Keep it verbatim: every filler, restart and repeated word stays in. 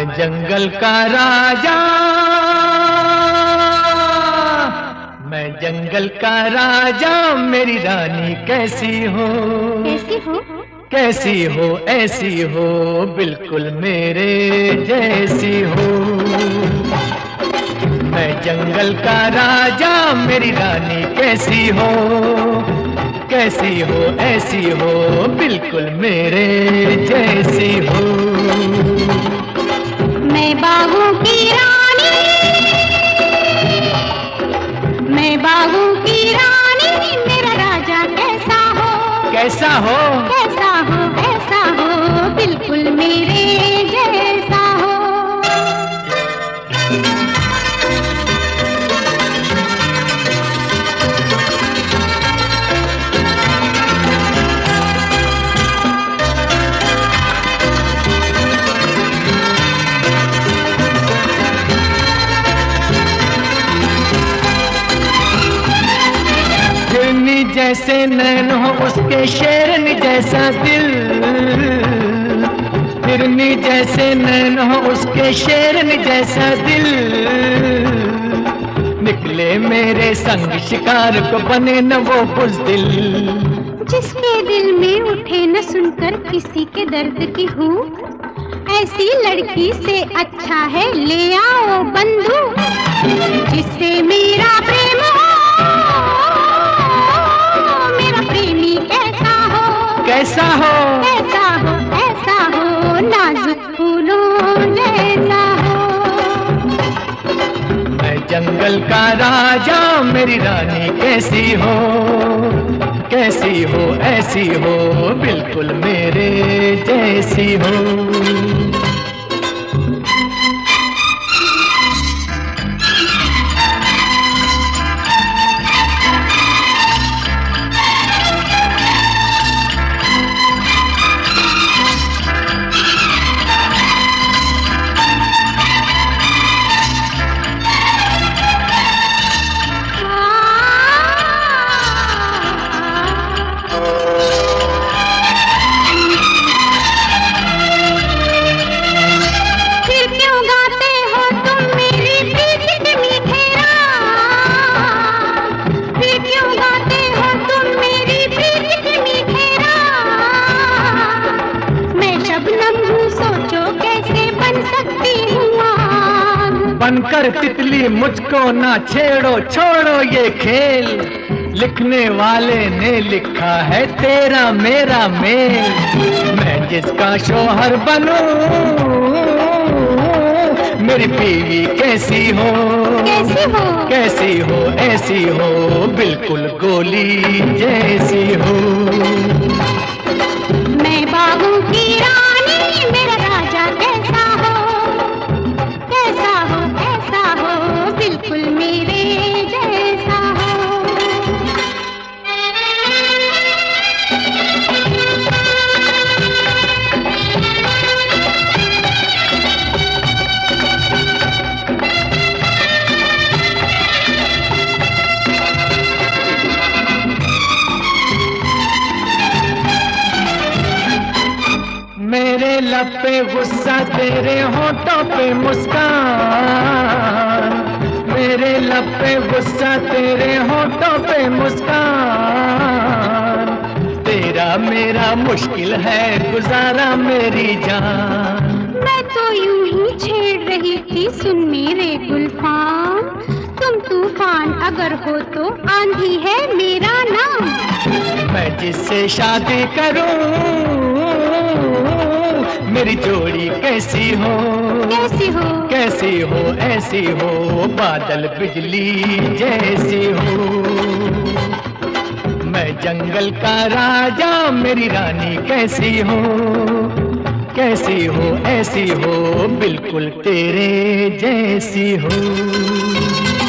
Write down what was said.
मैं जंगल का राजा, मैं जंगल का राजा, मेरी रानी कैसी हो? कैसी हो? कैसी हो? ऐसी हो, बिल्कुल मेरे जैसी हो। मैं जंगल का राजा, मेरी रानी कैसी हो? कैसी हो? ऐसी हो, बिल्कुल मेरे जैसी हो। मैं बागों की रानी, मैं बागों की रानी, मेरा राजा कैसा हो? कैसा हो? कैसा हो? ऐसा हो, बिल्कुल मेरे जैसा हो। हिरनी जैसे नैन हो उसके, शेरनी जैसा दिल। हिरनी जैसे नैन हो उसके, शेरनी जैसा दिल। निकले मेरे संग शिकार को, बने न वो बुज़दिल। जिसके दिल में उठे न सुनकर किसी के दर्द की हूँ, ऐसी लड़की से अच्छा है ले आओ बंधु। जिससे मेरा प्रेम हो, मेरा प्रेमी कैसा हो? कैसा हो? कैसा हो? ऐसा हो, नाजुक फूलों जैसा हो। मैं जंगल का राजा, मेरी रानी कैसी हो? कैसी हो? ऐसी हो, बिल्कुल मेरे जैसी हो। बनकर तितली मुझको ना छेड़ो, छोड़ो ये खेल। लिखने वाले ने लिखा है तेरा मेरा मेल। मैं जिसका शोहर बनूं, मेरी बीवी कैसी हो? कैसी हो? कैसी हो? ऐसी हो, बिल्कुल गोली जैसी हो। मैं बागों की रानी, मेरा राजा कैसा हो? कैसा हो? ऐसा हो, बिल्कुल मेरे जैसा हो। मेरे लब पे गुस्सा, तेरे होठों पे मुस्कान। मेरे लब पे गुस्सा, तेरे होठों पे मुस्कान। तेरा मेरा मुश्किल है गुजारा मेरी जान। मैं तो यूं ही छेड़ रही थी, सुन मेरे गुलफान। तुम तूफान अगर हो तो आंधी है मेरा नाम। मैं जिससे शादी करूं, मेरी जोड़ी कैसी हो? कैसी हो? कैसी हो? ऐसी हो, बादल बिजली जैसी हो। मैं जंगल का राजा, मेरी रानी कैसी हो? कैसी हो? ऐसी हो, बिल्कुल तेरे जैसी हो।